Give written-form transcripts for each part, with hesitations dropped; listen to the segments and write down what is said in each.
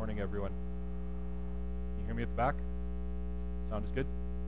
Morning, everyone. Can you hear me at the back? Sound is good?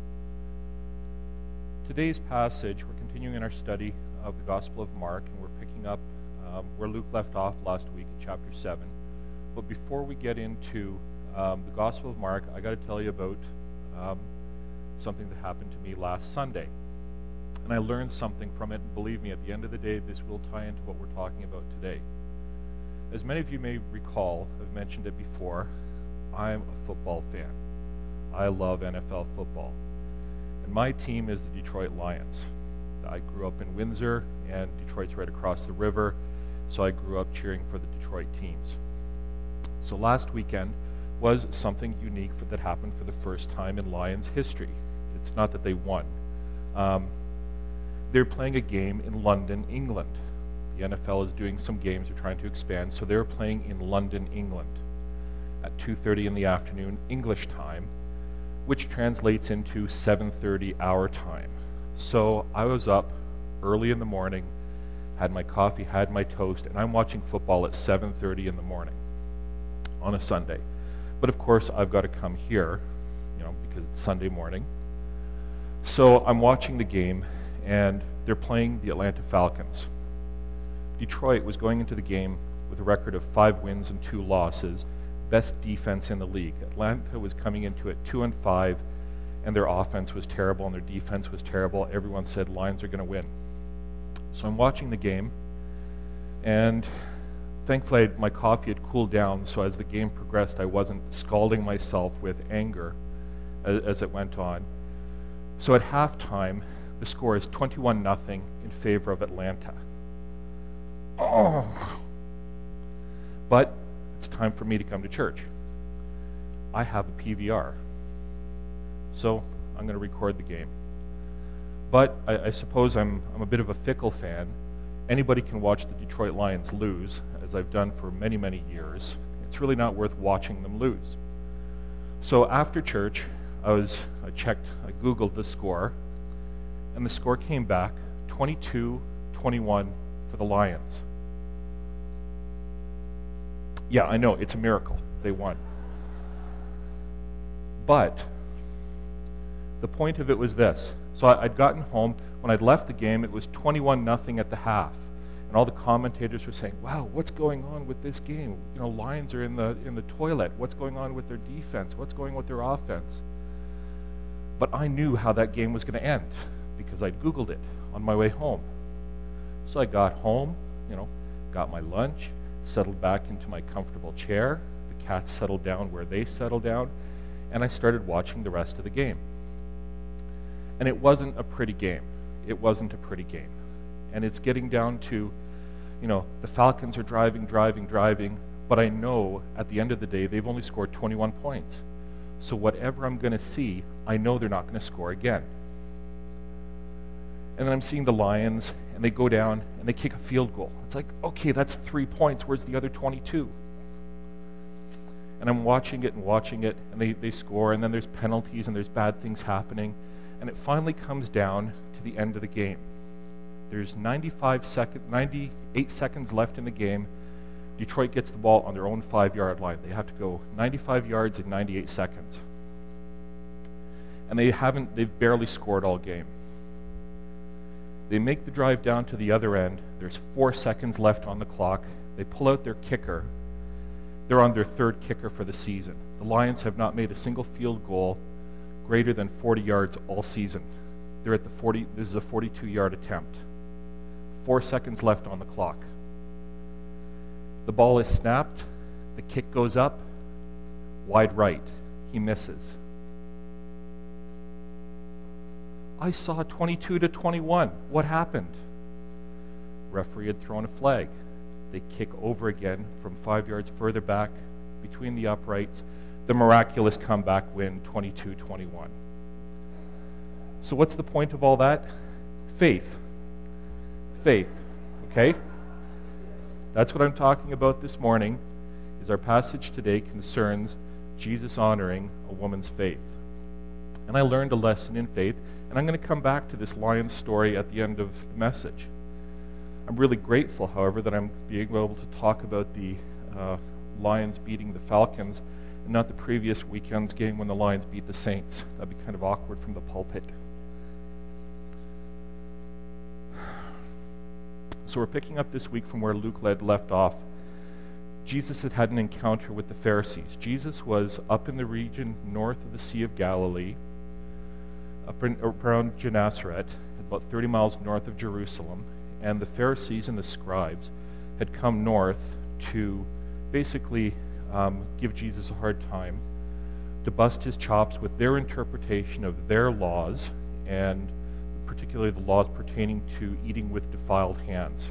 Today's passage, we're continuing in our study of the Gospel of Mark, and we're picking up where Luke left off last week in chapter 7. But before we get into the Gospel of Mark, I got to tell you about something that happened to me last Sunday. And I learned something from it, and believe me, at the end of the day, this will tie into what we're talking about today. As many of you may recall, I've mentioned it before, I'm a football fan. I love NFL football. And my team is the Detroit Lions. I grew up in Windsor, and Detroit's right across the river, so I grew up cheering for the Detroit teams. So last weekend was something unique that happened for the first time in Lions history. It's not that they won. They're playing a game in London, England. The NFL is doing some games, they're trying to expand, so they're playing in London, England at 2:30 in the afternoon English time, which translates into 7:30 our time. So I was up early in the morning, had my coffee, had my toast, and I'm watching football at 7:30 in the morning on a Sunday. But of course, I've got to come here, because it's Sunday morning. So I'm watching the game, and they're playing the Atlanta Falcons. Detroit was going into the game with a record of 5 wins and 2 losses, best defense in the league. Atlanta was coming into it 2-5, and their offense was terrible and their defense was terrible. Everyone said Lions are going to win. So I'm watching the game, and thankfully my coffee had cooled down, so as the game progressed, I wasn't scalding myself with anger as it went on. So at halftime, the score is 21-0 in favor of Atlanta. Oh! But it's time for me to come to church. I have a PVR, so I'm going to record the game. But I suppose I'm a bit of a fickle fan. Anybody can watch the Detroit Lions lose, as I've done for many, many years. It's really not worth watching them lose. So after church, I Googled the score, and the score came back 22-21 for the Lions. Yeah, I know, it's a miracle. They won. But the point of it was this. So I'd gotten home. When I'd left the game, it was 21-0 at the half. And all the commentators were saying, wow, what's going on with this game? Lions are in the toilet. What's going on with their defense? What's going on with their offense? But I knew how that game was going to end because I'd Googled it on my way home. So I got home, got my lunch, settled back into my comfortable chair. The cats settled down where they settled down, and I started watching the rest of the game. And it wasn't a pretty game. It wasn't a pretty game. And it's getting down to, the Falcons are driving, but I know at the end of the day they've only scored 21 points. So whatever I'm going to see, I know they're not going to score again. And then I'm seeing the Lions, and they go down, and they kick a field goal. It's like, okay, that's 3 points. Where's the other 22? And I'm watching it, and they score, and then there's penalties, and there's bad things happening. And it finally comes down to the end of the game. There's 98 seconds left in the game. Detroit gets the ball on their own 5-yard line. They have to go 95 yards in 98 seconds. And they've barely scored all game. They make the drive down to the other end. There's 4 seconds left on the clock. They pull out their kicker. They're on their 3rd kicker for the season. The Lions have not made a single field goal greater than 40 yards all season. They're at the 40. This is a 42-yard attempt. 4 seconds left on the clock. The ball is snapped. The kick goes up. Wide right. He misses. I saw 22-21. What happened? Referee had thrown a flag. They kick over again from 5 yards further back between the uprights. The miraculous comeback win, 22-21. So what's the point of all that? Faith. Faith, okay? That's what I'm talking about this morning, is our passage today concerns Jesus honoring a woman's faith. And I learned a lesson in faith, and I'm going to come back to this lion story at the end of the message. I'm really grateful, however, that I'm being able to talk about the Lions beating the Falcons and not the previous weekend's game when the Lions beat the Saints. That'd be kind of awkward from the pulpit. So we're picking up this week from where Luke left off. Jesus had an encounter with the Pharisees. Jesus was up in the region north of the Sea of Galilee, around Gennesaret, about 30 miles north of Jerusalem, and the Pharisees and the scribes had come north to basically give Jesus a hard time, to bust his chops with their interpretation of their laws, and particularly the laws pertaining to eating with defiled hands.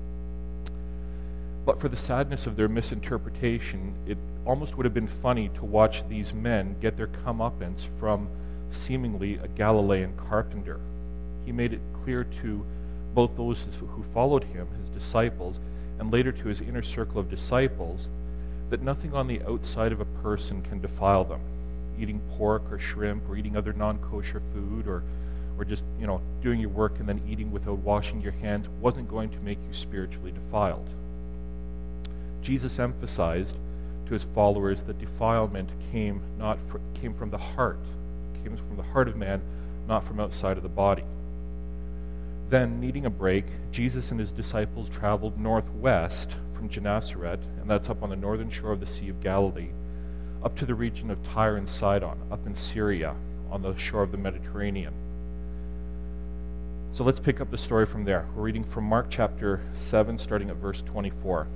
But for the sadness of their misinterpretation, it almost would have been funny to watch these men get their comeuppance from seemingly a Galilean carpenter. He made it clear to both those who followed him, his disciples, and later to his inner circle of disciples, that nothing on the outside of a person can defile them. Eating pork or shrimp or eating other non-kosher food or just, doing your work and then eating without washing your hands wasn't going to make you spiritually defiled. Jesus emphasized to his followers that defilement came from the heart, came from the heart of man, not from outside of the body. Then, needing a break, Jesus and his disciples traveled northwest from Gennesaret, and that's up on the northern shore of the Sea of Galilee, up to the region of Tyre and Sidon, up in Syria, on the shore of the Mediterranean. So let's pick up the story from there. We're reading from Mark chapter 7, starting at verse 24.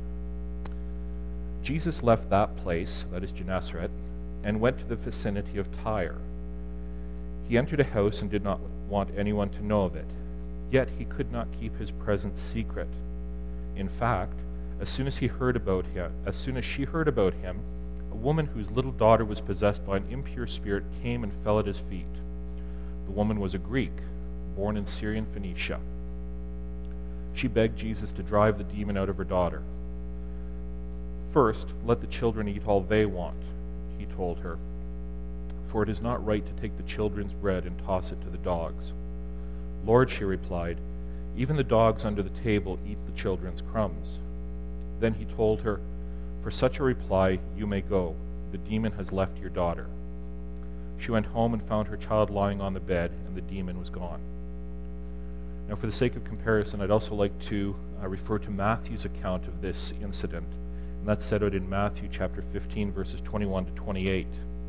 Jesus left that place, that is Gennesaret, and went to the vicinity of Tyre. He entered a house and did not want anyone to know of it. Yet he could not keep his presence secret. In fact, as soon as she heard about him, a woman whose little daughter was possessed by an impure spirit came and fell at his feet. The woman was a Greek, born in Syrian Phoenicia. She begged Jesus to drive the demon out of her daughter. "First, let the children eat all they want," he told her, "for it is not right to take the children's bread and toss it to the dogs." "Lord," she replied, "even the dogs under the table eat the children's crumbs." Then he told her, "For such a reply you may go. The demon has left your daughter." She went home and found her child lying on the bed, and the demon was gone. Now, for the sake of comparison, I'd also like to refer to Matthew's account of this incident, and that's set out in Matthew chapter 15, verses 21 to 28.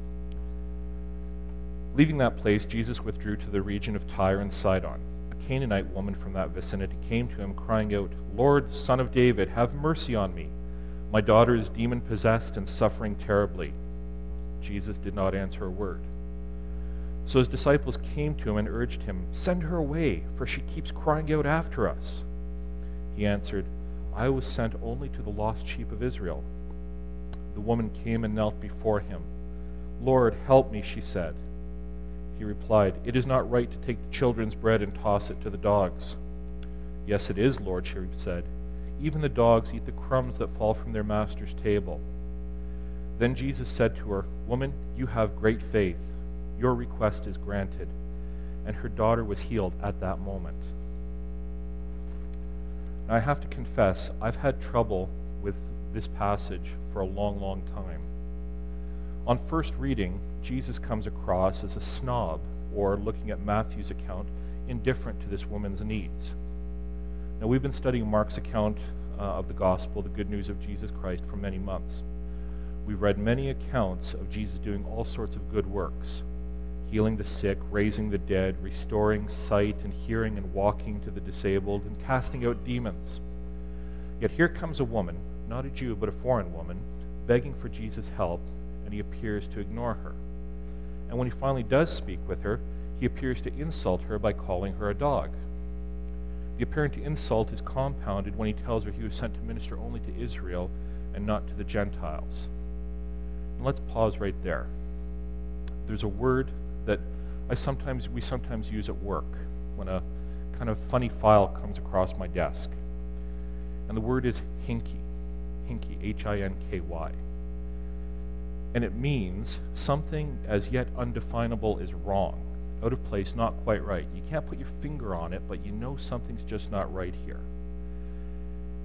Leaving that place, Jesus withdrew to the region of Tyre and Sidon. A Canaanite woman from that vicinity came to him, crying out, "Lord, Son of David, have mercy on me. My daughter is demon-possessed and suffering terribly." Jesus did not answer a word. So his disciples came to him and urged him, "Send her away, for she keeps crying out after us." He answered, "I was sent only to the lost sheep of Israel." The woman came and knelt before him. "Lord, help me," she said. He replied, "It is not right to take the children's bread and toss it to the dogs." "Yes, it is, Lord," she said. "Even the dogs eat the crumbs that fall from their master's table." Then Jesus said to her, "Woman, you have great faith. Your request is granted." And her daughter was healed at that moment. Now, I have to confess, I've had trouble with this passage for a long, long time. On first reading, Jesus comes across as a snob, or looking at Matthew's account, indifferent to this woman's needs. Now, we've been studying Mark's account of the gospel, the good news of Jesus Christ, for many months. We've read many accounts of Jesus doing all sorts of good works, healing the sick, raising the dead, restoring sight and hearing and walking to the disabled, and casting out demons. Yet here comes a woman, not a Jew but a foreign woman, begging for Jesus' help, and he appears to ignore her. And when he finally does speak with her, he appears to insult her by calling her a dog. The apparent insult is compounded when he tells her he was sent to minister only to Israel and not to the Gentiles. And let's pause right there. There's a word that we sometimes use at work when a kind of funny file comes across my desk. And the word is hinky, H-I-N-K-Y. And it means something as yet undefinable is wrong, out of place, not quite right. You can't put your finger on it, but you know something's just not right here.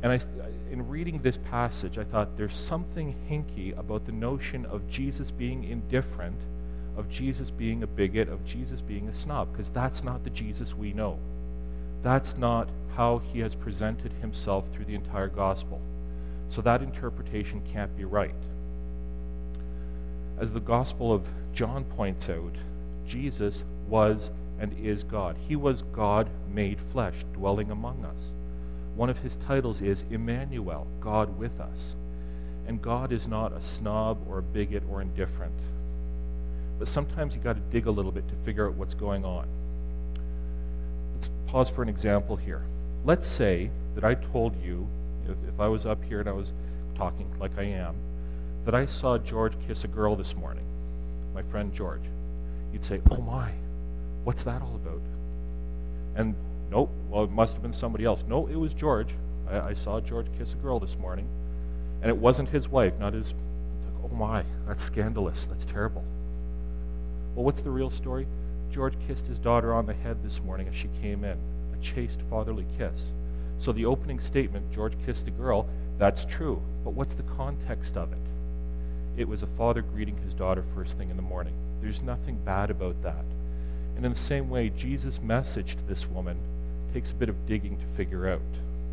And in reading this passage, I thought there's something hinky about the notion of Jesus being indifferent, of Jesus being a bigot, of Jesus being a snob, because that's not the Jesus we know. That's not how he has presented himself through the entire gospel. So that interpretation can't be right. As the Gospel of John points out, Jesus was and is God. He was God made flesh, dwelling among us. One of his titles is Emmanuel, God with us. And God is not a snob or a bigot or indifferent. But sometimes you got to dig a little bit to figure out what's going on. Let's pause for an example here. Let's say that I told you, if I was up here and I was talking like I am, that I saw George kiss a girl this morning, my friend George. You'd say, oh my, what's that all about? And nope, well, it must have been somebody else. No, it was George. I saw George kiss a girl this morning, and it wasn't his wife, not his. It's like, oh my, that's scandalous. That's terrible. Well, what's the real story? George kissed his daughter on the head this morning as she came in. A chaste fatherly kiss. So the opening statement, George kissed a girl, that's true. But what's the context of it? It was a father greeting his daughter first thing in the morning. There's nothing bad about that. And in the same way, Jesus' message to this woman takes a bit of digging to figure out.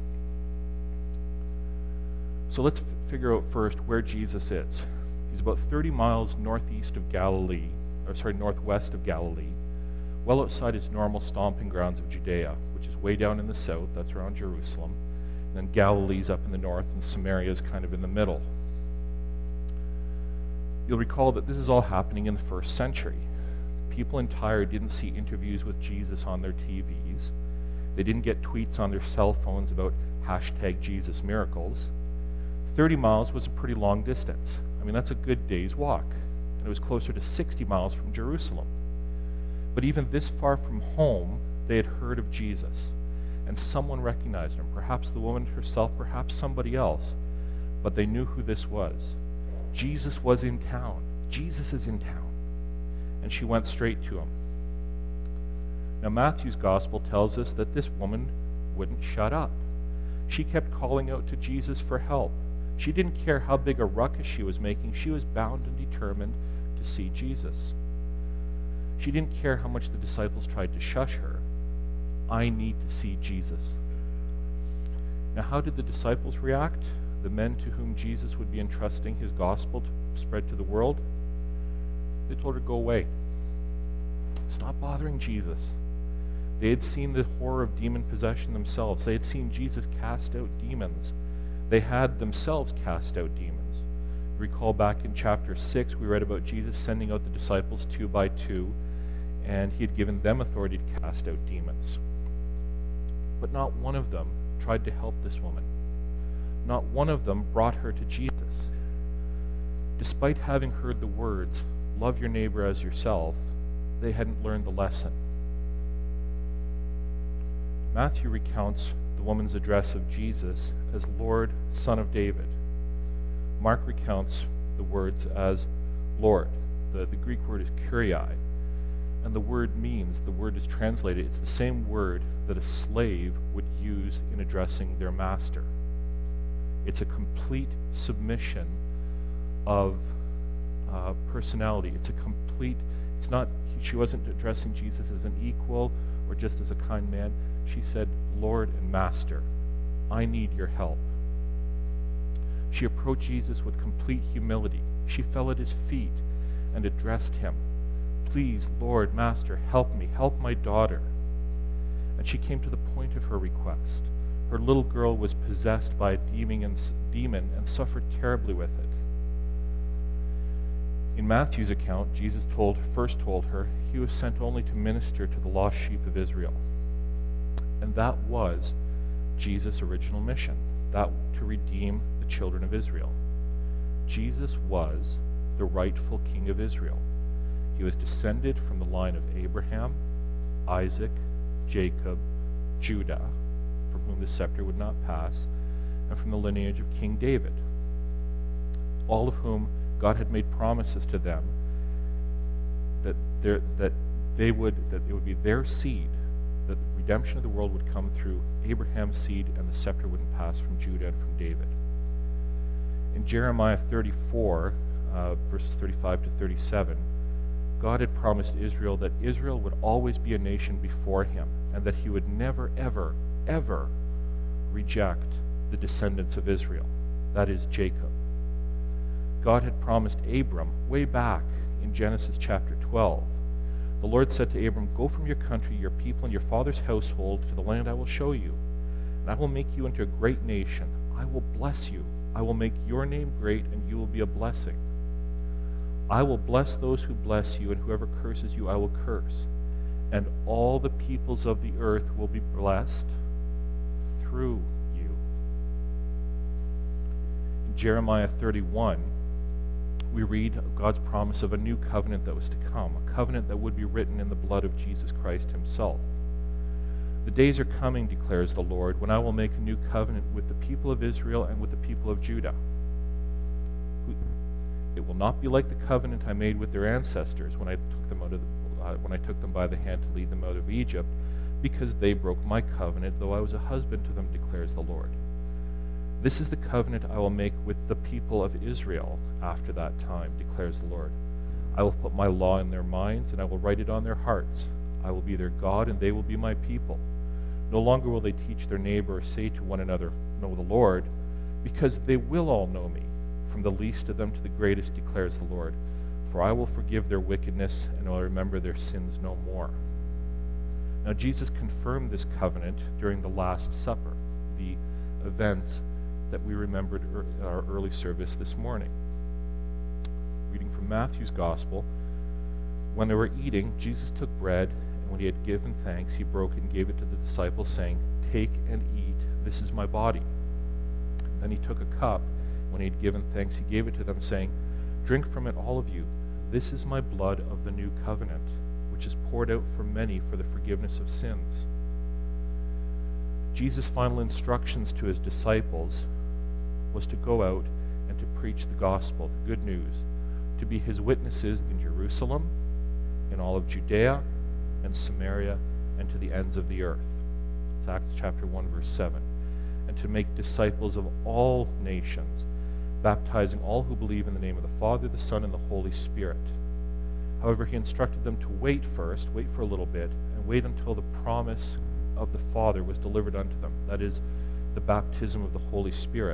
So let's figure out first where Jesus is. He's about 30 miles northwest of Galilee, well outside his normal stomping grounds of Judea, which is way down in the south, that's around Jerusalem. And then Galilee's up in the north, and Samaria is kind of in the middle. You'll recall that this is all happening in the first century. People in Tyre didn't see interviews with Jesus on their TVs. They didn't get tweets on their cell phones about #JesusMiracles. 30 miles was a pretty long distance. I mean, that's a good day's walk. And it was closer to 60 miles from Jerusalem. But even this far from home, they had heard of Jesus. And someone recognized him, perhaps the woman herself, perhaps somebody else. But they knew who this was. Jesus was in town. Jesus is in town. And she went straight to him. Now, Matthew's gospel tells us that this woman wouldn't shut up. She kept calling out to Jesus for help. She didn't care how big a ruckus she was making. She was bound and determined to see Jesus. She didn't care how much the disciples tried to shush her. I need to see Jesus. Now, how did the disciples react? The men to whom Jesus would be entrusting his gospel to spread to the world? They told her, go away. Stop bothering Jesus. They had seen the horror of demon possession themselves. They had seen Jesus cast out demons. They had themselves cast out demons. Recall back in chapter 6, we read about Jesus sending out the disciples 2 by 2, and he had given them authority to cast out demons. But not one of them tried to help this woman. Not one of them brought her to Jesus. Despite having heard the words, love your neighbor as yourself, they hadn't learned the lesson. Matthew recounts the woman's address of Jesus as Lord, Son of David. Mark recounts the words as Lord. The Greek word is kuriai. And the word is translated, it's the same word that a slave would use in addressing their master. It's a complete submission of personality. She wasn't addressing Jesus as an equal or just as a kind man. She said, Lord and Master, I need your help. She approached Jesus with complete humility. She fell at his feet and addressed him. Please, Lord, Master, help me, help my daughter. And she came to the point of her request. Her little girl was possessed by a demon and suffered terribly with it. In Matthew's account, Jesus first told her he was sent only to minister to the lost sheep of Israel. And that was Jesus' original mission, that to redeem the children of Israel. Jesus was the rightful king of Israel. He was descended from the line of Abraham, Isaac, Jacob, Judah, from whom the scepter would not pass, and from the lineage of King David, all of whom God had made promises to them that it would be their seed that redemption of the world would come through Abraham's seed, and the scepter wouldn't pass from Judah and from David. In Jeremiah 34, verses 35 to 37, God had promised Israel that Israel would always be a nation before him, and that he would never, ever, ever reject the descendants of Israel, that is, Jacob. God had promised Abram way back in Genesis chapter 12. The Lord said to Abram, "Go from your country, your people, and your father's household to the land I will show you, and I will make you into a great nation. I will bless you. I will make your name great, and you will be a blessing. I will bless those who bless you, and whoever curses you I will curse. And all the peoples of the earth will be blessed through you." In Jeremiah 31, we read God's promise of a new covenant that was to come, a covenant that would be written in the blood of Jesus Christ himself. "The days are coming, declares the Lord, when I will make a new covenant with the people of Israel and with the people of Judah. It will not be like the covenant I made with their ancestors when I took them by the hand to lead them out of Egypt, because they broke my covenant, though I was a husband to them, declares the Lord. This is the covenant I will make with the people of Israel after that time, declares the Lord. I will put my law in their minds, and I will write it on their hearts. I will be their God, and they will be my people. No longer will they teach their neighbor or say to one another, 'Know the Lord,' because they will all know me, from the least of them to the greatest, declares the Lord. For I will forgive their wickedness, and will remember their sins no more." Now Jesus confirmed this covenant during the Last Supper, the events that we remembered in our early service this morning. Reading from Matthew's Gospel, when they were eating, Jesus took bread, and when he had given thanks, he broke it and gave it to the disciples, saying, "Take and eat, this is my body." And then he took a cup. When he had given thanks, he gave it to them, saying, "Drink from it, all of you. This is my blood of the new covenant, which is poured out for many for the forgiveness of sins." Jesus' final instructions to his disciples was to go out and to preach the gospel, the good news, to be his witnesses in Jerusalem, in all of Judea and Samaria, and to the ends of the earth. It's Acts chapter 1, verse 7. And to make disciples of all nations, baptizing all who believe in the name of the Father, the Son, and the Holy Spirit. However, he instructed them to wait for a little bit, and wait until the promise of the Father was delivered unto them, that is, the baptism of the Holy Spirit.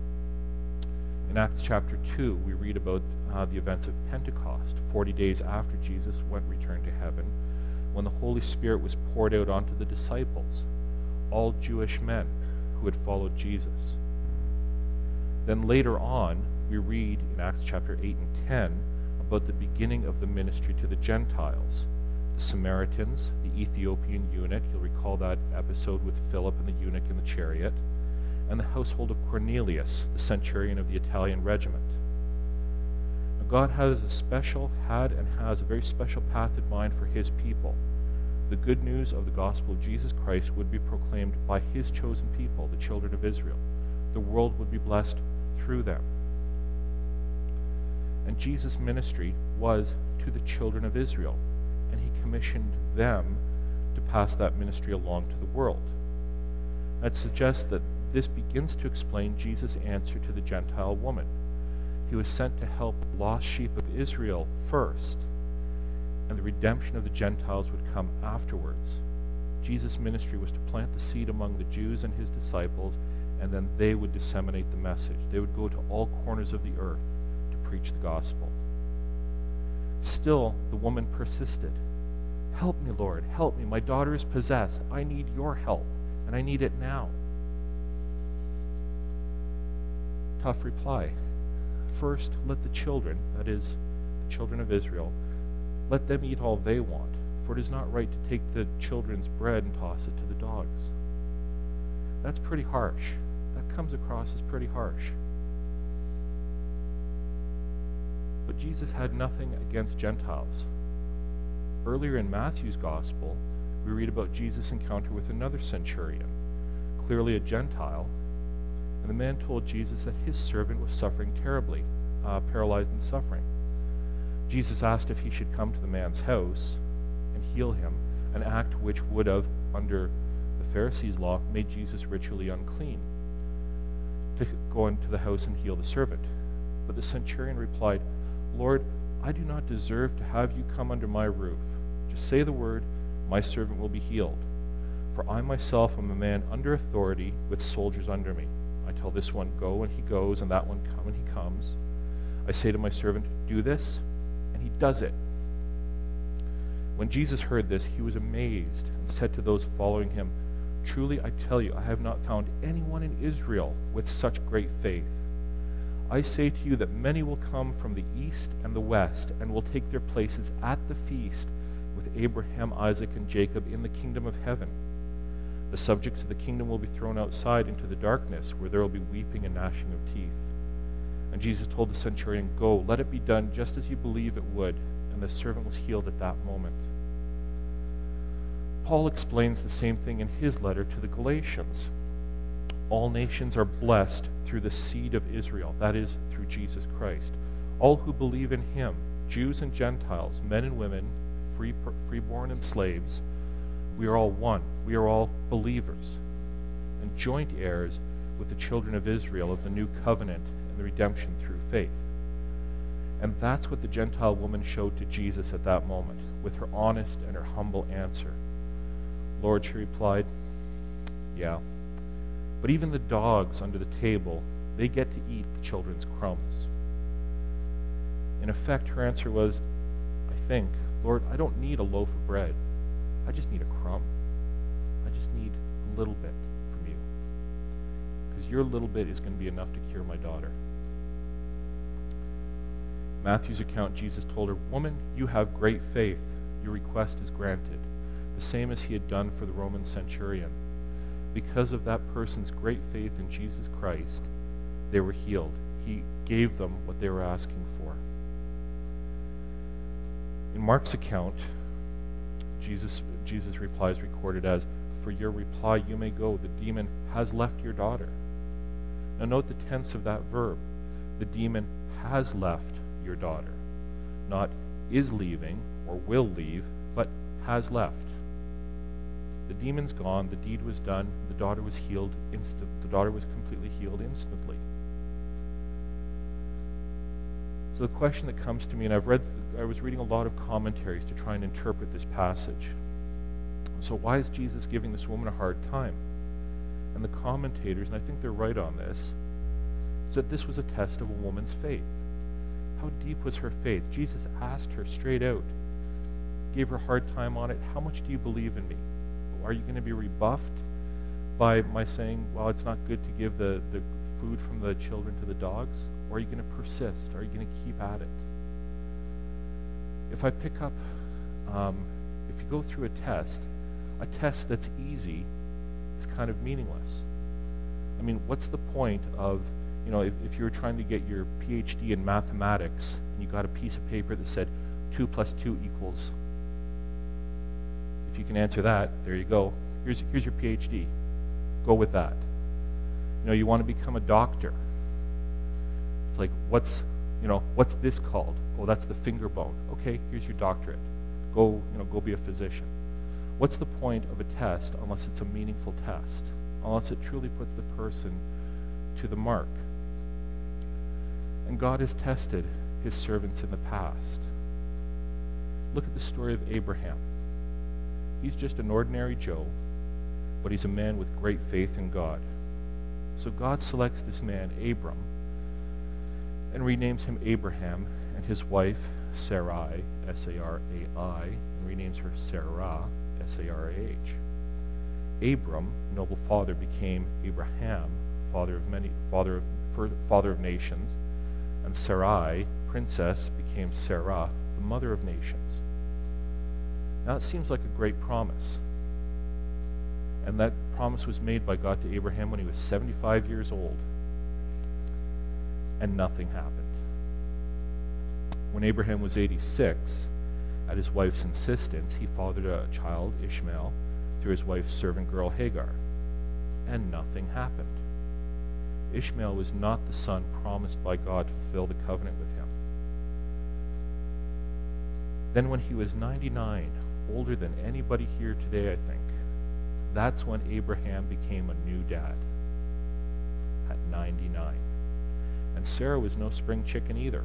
In Acts chapter 2, we read about the events of Pentecost, 40 days after Jesus returned to heaven, when the Holy Spirit was poured out onto the disciples, all Jewish men who had followed Jesus. Then later on, we read in Acts chapter 8 and 10 about the beginning of the ministry to the Gentiles. The Samaritans, the Ethiopian eunuch, you'll recall that episode with Philip and the eunuch in the chariot, and the household of Cornelius, the centurion of the Italian regiment. Now, God had and has a very special path in mind for his people. The good news of the gospel of Jesus Christ would be proclaimed by his chosen people, the children of Israel. The world would be blessed through them. And Jesus' ministry was to the children of Israel, and he commissioned them to pass that ministry along to the world. I'd suggest that this begins to explain Jesus' answer to the Gentile woman. He was sent to help the lost sheep of Israel first, and the redemption of the Gentiles would come afterwards. Jesus' ministry was to plant the seed among the Jews and his disciples, and then they would disseminate the message. They would go to all corners of the earth to preach the gospel. Still, the woman persisted. "Help me, Lord, help me. My daughter is possessed. I need your help, and I need it now." Tough reply. First, let the children, that is, the children of Israel, let them eat all they want, for it is not right to take the children's bread and toss it to the dogs. That's pretty harsh. That comes across as pretty harsh. But Jesus had nothing against Gentiles. Earlier in Matthew's Gospel, we read about Jesus' encounter with another centurion, clearly a Gentile, and the man told Jesus that his servant was suffering terribly, paralyzed and suffering. Jesus asked if he should come to the man's house and heal him, an act which would have under the Pharisees' law, made Jesus ritually unclean to go into the house and heal the servant. But the centurion replied, "Lord, I do not deserve to have you come under my roof. Just say the word, my servant will be healed. For I myself am a man under authority with soldiers under me. I tell this one, go, and he goes, and that one, come, and he comes. I say to my servant, do this, and he does it." When Jesus heard this, he was amazed and said to those following him, "Truly I tell you, I have not found anyone in Israel with such great faith. I say to you that many will come from the east and the west and will take their places at the feast with Abraham, Isaac, and Jacob in the kingdom of heaven. The subjects of the kingdom will be thrown outside into the darkness, where there will be weeping and gnashing of teeth." And Jesus told the centurion, "Go, let it be done just as you believe it would." And the servant was healed at that moment. Paul explains the same thing in his letter to the Galatians. All nations are blessed through the seed of Israel, that is, through Jesus Christ. All who believe in him, Jews and Gentiles, men and women, freeborn and slaves, we are all one. We are all believers and joint heirs with the children of Israel of the new covenant and the redemption through faith. And that's what the Gentile woman showed to Jesus at that moment, with her honest and her humble answer. "Lord," she replied, "yeah, but even the dogs under the table, they get to eat the children's crumbs." In effect, her answer was, I think, "Lord, I don't need a loaf of bread. I just need a crumb. I just need a little bit from you. Because your little bit is going to be enough to cure my daughter." Matthew's account, Jesus told her, "Woman, you have great faith. Your request is granted." The same as he had done for the Roman centurion. Because of that person's great faith in Jesus Christ, they were healed. He gave them what they were asking for. In Mark's account, Jesus' reply is recorded as, "For your reply you may go. The demon has left your daughter." Now note the tense of that verb. The demon has left your daughter. Not is leaving or will leave, but has left. The demon's gone, the deed was done, the daughter was healed the daughter was completely healed instantly. So the question that comes to me, and I was reading a lot of commentaries to try and interpret this passage. So why is Jesus giving this woman a hard time? And the commentators, and I think they're right on this, said this was a test of a woman's faith. How deep was her faith? Jesus asked her straight out, gave her a hard time on it. How much do you believe in me? Are you going to be rebuffed by my saying, well, it's not good to give the food from the children to the dogs? Or are you going to persist? Are you going to keep at it? If I pick up, if you go through a test that's easy is kind of meaningless. I mean, what's the point of, if you were trying to get your PhD in mathematics and you got a piece of paper that said 2 + 2 =, if you can answer that, there you go. Here's your PhD. Go with that. You want to become a doctor. It's like, what's this called? Oh, that's the finger bone. Okay, here's your doctorate. Go be a physician. What's the point of a test unless it's a meaningful test? Unless it truly puts the person to the mark. And God has tested his servants in the past. Look at the story of Abraham. He's just an ordinary Joe, but he's a man with great faith in God. So God selects this man, Abram, and renames him Abraham, and his wife, Sarai, S-A-R-A-I, and renames her Sarah, S-A-R-A-H. Abram, noble father, became Abraham, father of nations, and Sarai, princess, became Sarah, the mother of nations. Now it seems like a great promise. And that promise was made by God to Abraham when he was 75 years old. And nothing happened. When Abraham was 86, at his wife's insistence, he fathered a child, Ishmael, through his wife's servant girl, Hagar. And nothing happened. Ishmael was not the son promised by God to fulfill the covenant with him. Then when he was 99, older than anybody here today, I think, That's when Abraham became a new dad at 99. And Sarah was no spring chicken either.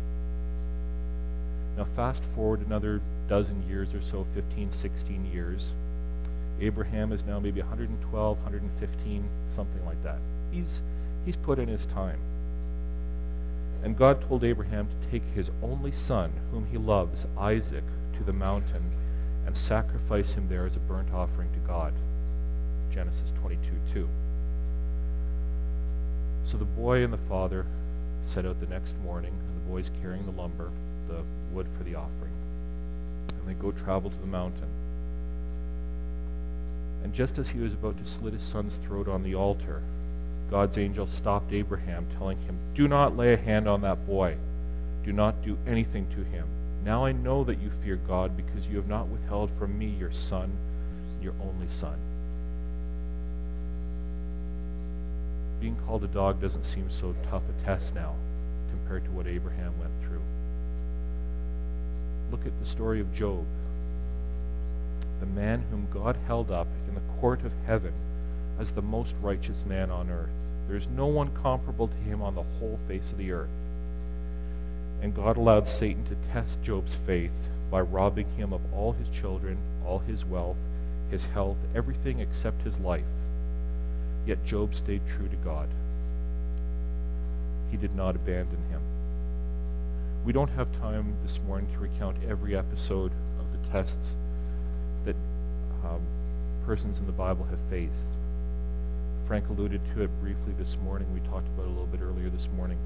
Now fast forward another dozen years or so, 15, 16 years. Abraham is now maybe 112, 115, something like that. He's put in his time. And God told Abraham to take his only son, whom he loves, Isaac, to the mountain and sacrifice him there as a burnt offering to God. Genesis 22:2. So the boy and the father set out the next morning, and the boy's carrying the lumber, the wood for the offering. And they go travel to the mountain. And just as he was about to slit his son's throat on the altar, God's angel stopped Abraham, telling him, "Do not lay a hand on that boy. Do not do anything to him. Now I know that you fear God, because you have not withheld from me your son, your only son." Being called a dog doesn't seem so tough a test now compared to what Abraham went through. Look at the story of Job, the man whom God held up in the court of heaven as the most righteous man on earth. There's no one comparable to him on the whole face of the earth. And God allowed Satan to test Job's faith by robbing him of all his children, all his wealth, his health, everything except his life. Yet Job stayed true to God. He did not abandon him. We don't have time this morning to recount every episode of the tests that persons in the Bible have faced. Frank alluded to it briefly this morning. We talked about it a little bit earlier this morning.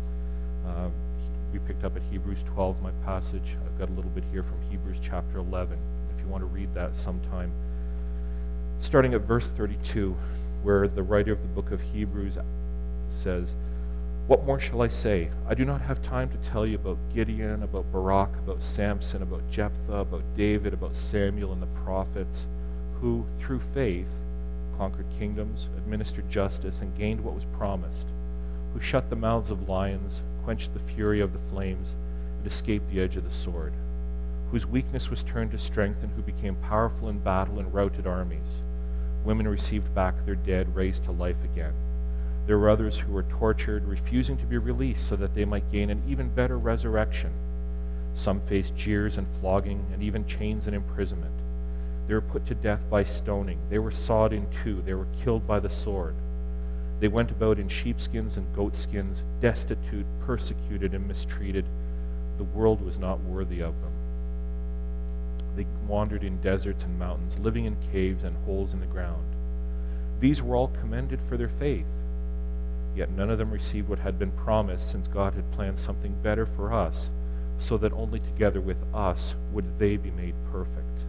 We picked up at Hebrews 12, my passage. I've got a little bit here from Hebrews chapter 11, if you want to read that sometime. Starting at verse 32, where the writer of the book of Hebrews says, "What more shall I say? I do not have time to tell you about Gideon, about Barak, about Samson, about Jephthah, about David, about Samuel and the prophets, who, through faith, conquered kingdoms, administered justice, and gained what was promised, who shut the mouths of lions, quenched the fury of the flames, and escaped the edge of the sword, whose weakness was turned to strength, and who became powerful in battle and routed armies. Women received back their dead, raised to life again. There were others who were tortured, refusing to be released so that they might gain an even better resurrection. Some faced jeers and flogging, and even chains and imprisonment. They were put to death by stoning. They were sawed in two. They were killed by the sword. They went about in sheepskins and goatskins, destitute, persecuted, and mistreated. The world was not worthy of them. They wandered in deserts and mountains, living in caves and holes in the ground. These were all commended for their faith. Yet none of them received what had been promised, since God had planned something better for us, so that only together with us would they be made perfect.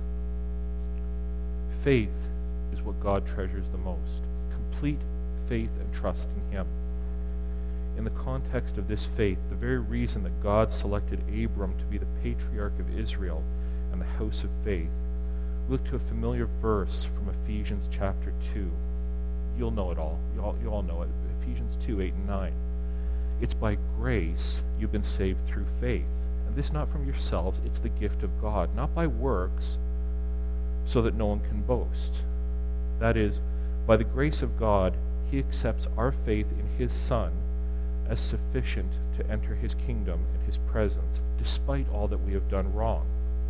Faith is what God treasures the most. Complete faith and trust in Him. In the context of this faith, the very reason that God selected Abram to be the patriarch of Israel and the house of faith, look to a familiar verse from Ephesians chapter 2. You'll know it all. You all know it. Ephesians 2, 8 and 9. It's by grace you've been saved through faith. And this not from yourselves, it's the gift of God, not by works, so that no one can boast. That is, by the grace of God, He accepts our faith in His Son as sufficient to enter His kingdom and His presence, despite all that we have done wrong.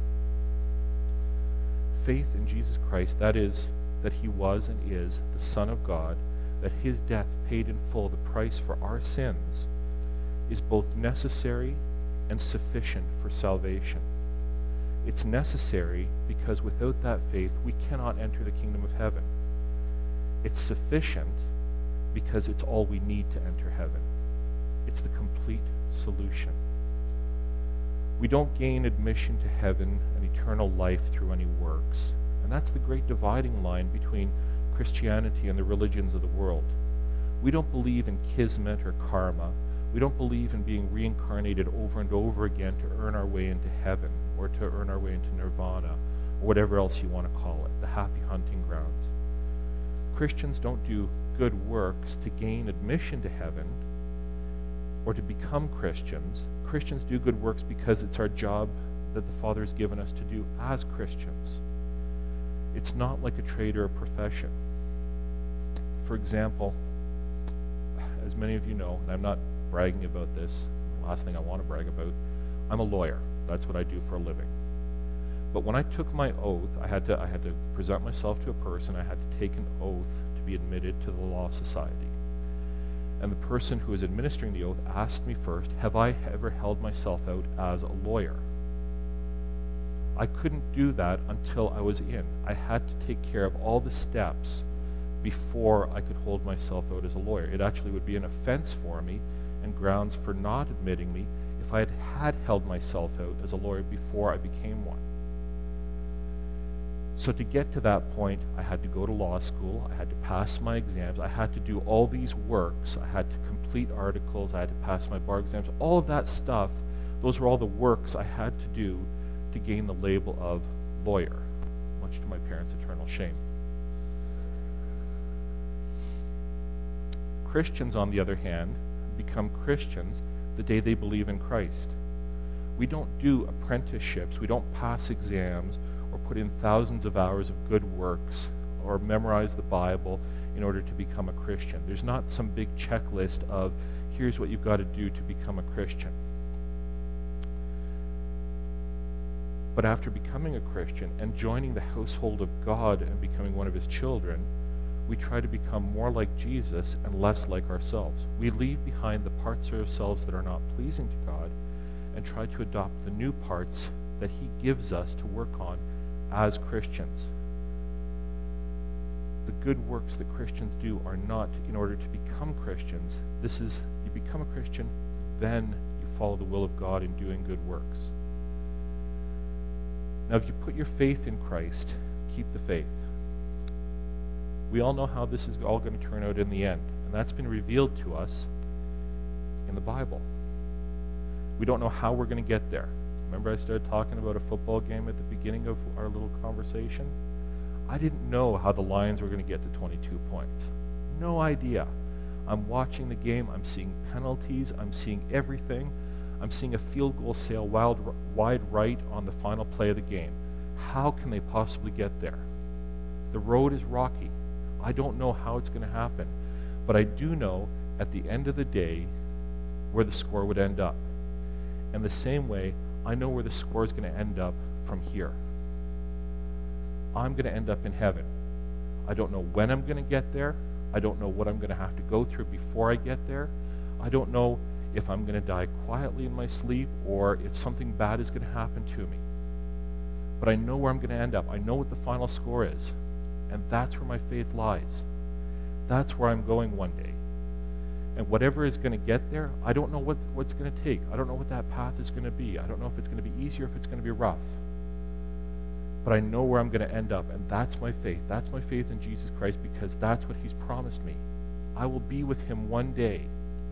Faith in Jesus Christ, that is, that He was and is the Son of God, that His death paid in full the price for our sins, is both necessary and sufficient for salvation. It's necessary because without that faith, we cannot enter the kingdom of heaven. It's sufficient because it's all we need to enter heaven. It's the complete solution. We don't gain admission to heaven and eternal life through any works. And that's the great dividing line between Christianity and the religions of the world. We don't believe in kismet or karma. We don't believe in being reincarnated over and over again to earn our way into heaven or to earn our way into nirvana or whatever else you want to call it, the happy hunting grounds. Christians don't do good works to gain admission to heaven or to become Christians. Christians do good works because it's our job that the Father has given us to do as Christians. It's not like a trade or a profession. for example, as many of you know, and I'm not bragging about this, the last thing I want to brag about, I'm a lawyer. That's what I do for a living. But when I took my oath, I had to present myself to a person. I had to take an oath to be admitted to the Law Society. And the person who was administering the oath asked me first, have I ever held myself out as a lawyer? I couldn't do that until I was in. I had to take care of all the steps before I could hold myself out as a lawyer. It actually would be an offense for me and grounds for not admitting me if I had held myself out as a lawyer before I became one. So to get to that point, I had to go to law school, I had to pass my exams, I had to do all these works, I had to complete articles, I had to pass my bar exams, all of that stuff, those were all the works I had to do to gain the label of lawyer, much to my parents' eternal shame. Christians, on the other hand, become Christians the day they believe in Christ. We don't do apprenticeships, we don't pass exams, or put in thousands of hours of good works, or memorize the Bible in order to become a Christian. There's not some big checklist of, here's what you've got to do to become a Christian. But after becoming a Christian and joining the household of God and becoming one of his children, we try to become more like Jesus and less like ourselves. We leave behind the parts of ourselves that are not pleasing to God and try to adopt the new parts that he gives us to work on as Christians. The good works that Christians do are not in order to become Christians. This is, you become a Christian, then you follow the will of God in doing good works. Now, if you put your faith in Christ, keep the faith. We all know how this is all going to turn out in the end, and that's been revealed to us in the Bible. We don't know how we're going to get there. Remember I started talking about a football game at the beginning of our little conversation? I didn't know how the Lions were going to get to 22 points. No idea. I'm watching the game, I'm seeing penalties, I'm seeing everything. I'm seeing a field goal sail wide right on the final play of the game. How can they possibly get there? The road is rocky. I don't know how it's going to happen. But I do know at the end of the day where the score would end up. And the same way, I know where the score is going to end up from here. I'm going to end up in heaven. I don't know when I'm going to get there. I don't know what I'm going to have to go through before I get there. I don't know if I'm going to die quietly in my sleep or if something bad is going to happen to me. But I know where I'm going to end up. I know what the final score is. And that's where my faith lies. That's where I'm going one day. And whatever is going to get there, I don't know what's going to take. I don't know what that path is going to be. I don't know if it's going to be easy or if it's going to be rough. But I know where I'm going to end up, and that's my faith. That's my faith in Jesus Christ because that's what he's promised me. I will be with him one day.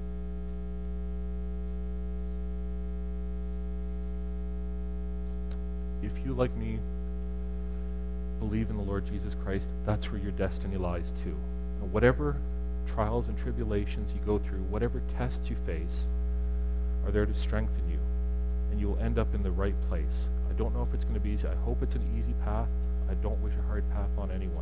If you, like me, believe in the Lord Jesus Christ, that's where your destiny lies too. And whatever trials and tribulations you go through, whatever tests you face, are there to strengthen you, and you will end up in the right place. I don't know if it's going to be easy. I hope it's an easy path. I don't wish a hard path on anyone.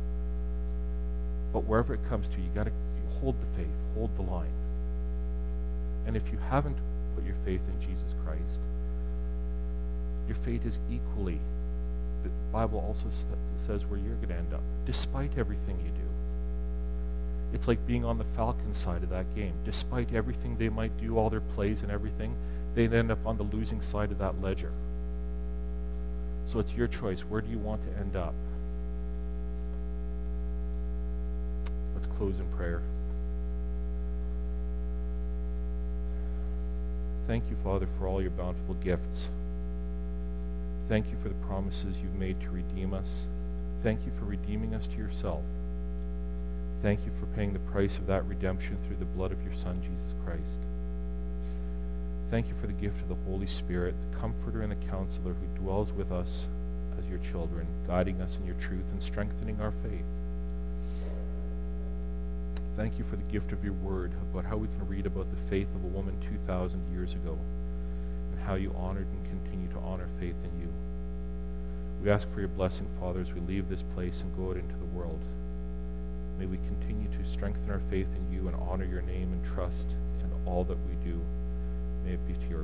But wherever it comes to, you got to hold the faith, hold the line. And if you haven't put your faith in Jesus Christ, your fate is equally, the Bible also says where you're going to end up, despite everything you do. It's like being on the Falcons side of that game. Despite everything they might do, all their plays and everything, they'd end up on the losing side of that ledger. So it's your choice. Where do you want to end up? Let's close in prayer. Thank you, Father, for all your bountiful gifts. Thank you for the promises you've made to redeem us. Thank you for redeeming us to yourself. Thank you for paying the price of that redemption through the blood of your Son, Jesus Christ. Thank you for the gift of the Holy Spirit, the comforter and the counselor who dwells with us as your children, guiding us in your truth and strengthening our faith. Thank you for the gift of your word, about how we can read about the faith of a woman 2,000 years ago, and how you honored and continue to honor faith in you. We ask for your blessing, Father, as we leave this place and go out into the world. May we continue to strengthen our faith in you and honor your name and trust in all that we do. May it be to your